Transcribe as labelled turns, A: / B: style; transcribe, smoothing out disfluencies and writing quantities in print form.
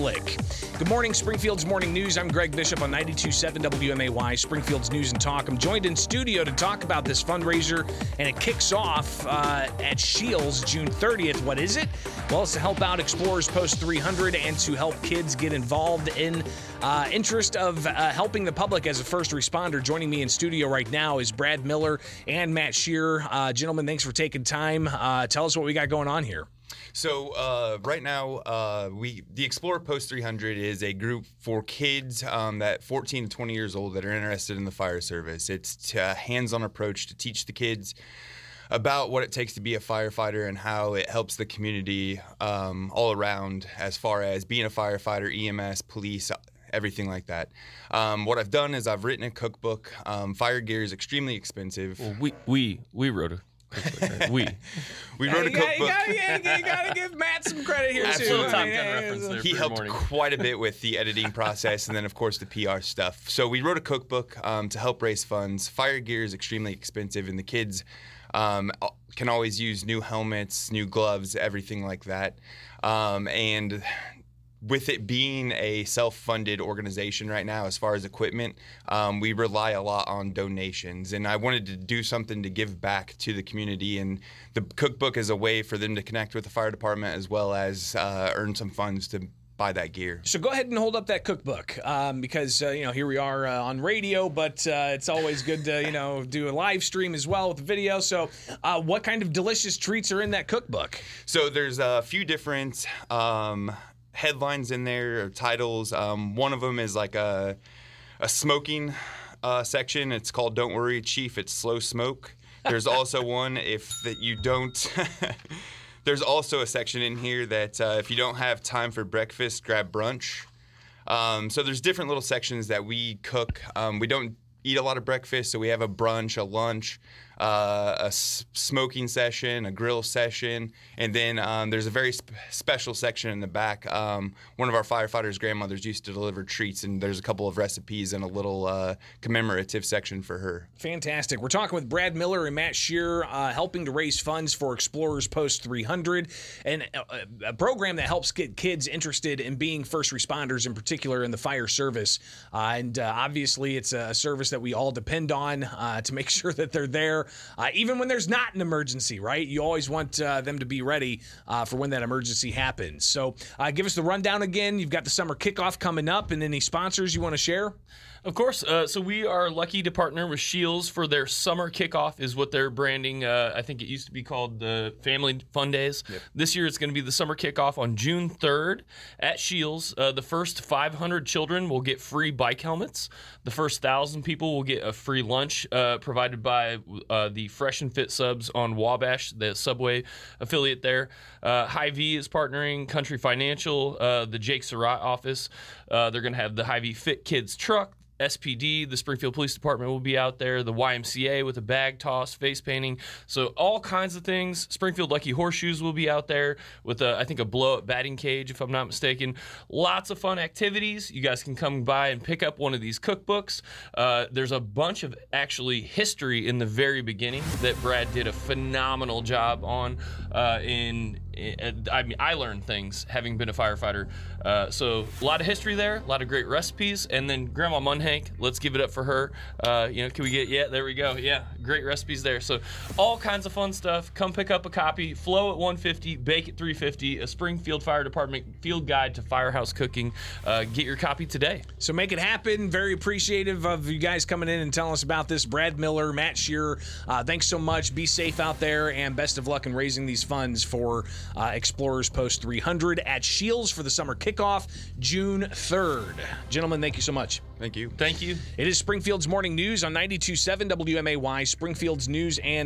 A: public. Good morning, Springfield's Morning News. I'm Greg Bishop on 92.7 WMAY, Springfield's News and Talk. I'm joined in studio to talk about this fundraiser, and it kicks off at Shields June 30th. What is it? Well, it's to help out Explorers Post 300 and to help kids get involved in interest of helping the public as a first responder. Joining me in studio right now is Brad Miller and Matt Shearer. Gentlemen, thanks for taking time. Tell us what we got going on here.
B: So right now, the Explorer Post 300 is a group for kids that 14 to 20 years old that are interested in the fire service. It's a hands-on approach to teach the kids about what it takes to be a firefighter and how it helps the community all around as far as being a firefighter, EMS, police, everything like that. What I've done is I've written a cookbook. Fire gear is extremely expensive.
C: Well, we wrote a we
B: wrote a cookbook.
A: You gotta give Matt some credit here too.
B: He helped quite a bit with the editing process and then, of course, the PR stuff. So we wrote a cookbook to help raise funds. Fire gear is extremely expensive, and the kids can always use new helmets, new gloves, everything like that. And with it being a self-funded organization right now, as far as equipment, we rely a lot on donations. And I wanted to do something to give back to the community. And the cookbook is a way for them to connect with the fire department as well as earn some funds to buy that gear.
A: So go ahead and hold up that cookbook because, here we are on radio, but it's always good to, do a live stream as well with the video. So what kind of delicious treats are in that cookbook?
B: So there's a few different headlines in there, or titles. One of them is like a smoking section. It's called "Don't Worry, Chief, It's Slow Smoke." There's also one there's also a section in here that if you don't have time for breakfast, grab brunch. So there's different little sections that we cook. We don't eat a lot of breakfast, so we have a brunch, a lunch, a smoking session, a grill session, and then there's a very special section in the back. One of our firefighters' grandmothers used to deliver treats, and there's a couple of recipes and a little commemorative section for her.
A: Fantastic. We're talking with Brad Miller and Matt Shearer, helping to raise funds for Explorers Post 300, and a program that helps get kids interested in being first responders, in particular in the fire service. And obviously, it's a service that we all depend on to make sure that they're there. Even when there's not an emergency, right? You always want them to be ready for when that emergency happens. So give us the rundown again. You've got the summer kickoff coming up, and any sponsors you want to share?
C: Of course. So we are lucky to partner with Shields for their summer kickoff, is what they're branding. I think it used to be called the Family Fun Days. Yep. This year it's going to be the summer kickoff on June 3rd at Shields. The first 500 children will get free bike helmets. The first 1,000 people will get a free lunch provided by the Fresh and Fit subs on Wabash, the Subway affiliate there. Hy-Vee is partnering, Country Financial, the Jake Surratt office. They're going to have the Hy-Vee Fit Kids truck. SPD, the Springfield Police Department will be out there, the YMCA with a bag toss, face painting, so all kinds of things. Springfield Lucky Horseshoes will be out there with, I think, a blow-up batting cage, if I'm not mistaken. Lots of fun activities. You guys can come by and pick up one of these cookbooks. There's a bunch of, actually, history in the very beginning that Brad did a phenomenal job on. I learned things having been a firefighter. So a lot of history there, a lot of great recipes, and then Grandma Munhank, let's give it up for her. Can we get, there we go. Yeah, great recipes there. So all kinds of fun stuff. Come pick up a copy. Flow at $150, bake at $350, a Springfield Fire Department field guide to firehouse cooking. Get your copy today.
A: So make it happen. Very appreciative of you guys coming in and telling us about this. Brad Miller, Matt Shearer, thanks so much. Be safe out there, and best of luck in raising these funds for Explorers Post 300 at Shields for the summer kickoff, June 3rd. Gentlemen, thank you so much.
B: Thank you.
C: Thank you.
A: It is Springfield's Morning News on 92.7 WMAY, Springfield's News and